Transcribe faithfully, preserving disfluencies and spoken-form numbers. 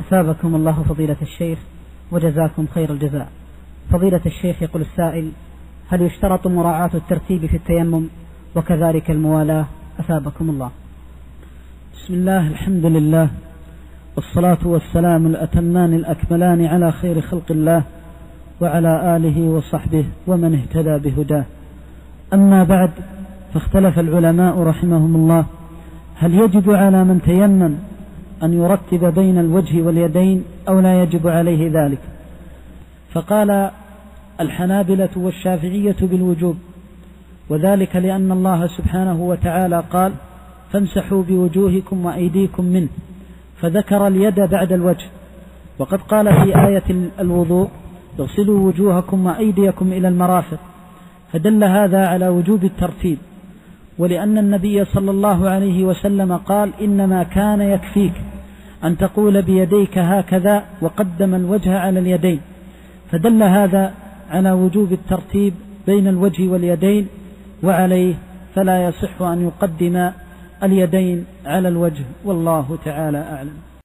أثابكم الله فضيلة الشيخ وجزاكم خير الجزاء. فضيلة الشيخ، يقول السائل: هل يشترط مراعاة الترتيب في التيمم وكذلك الموالاة؟ أثابكم الله. بسم الله، الحمد لله، والصلاة والسلام الأتمان الأكملان على خير خلق الله وعلى آله وصحبه ومن اهتدى بهداه. أما بعد، فاختلف العلماء رحمهم الله هل يجب على من تيمم أن يرتب بين الوجه واليدين أو لا يجب عليه ذلك؟ فقال الحنابلة والشافعية بالوجوب، وذلك لأن الله سبحانه وتعالى قال: فامسحوا بوجوهكم وأيديكم منه، فذكر اليد بعد الوجه. وقد قال في آية الوضوء: اغسلوا وجوهكم وأيديكم إلى المرافق، فدل هذا على وجوب الترتيب. ولأن النبي صلى الله عليه وسلم قال: إنما كان يكفيك أن تقول بيديك هكذا، وقدم الوجه على اليدين، فدل هذا على وجوب الترتيب بين الوجه واليدين، وعليه فلا يصح أن يقدم اليدين على الوجه، والله تعالى أعلم.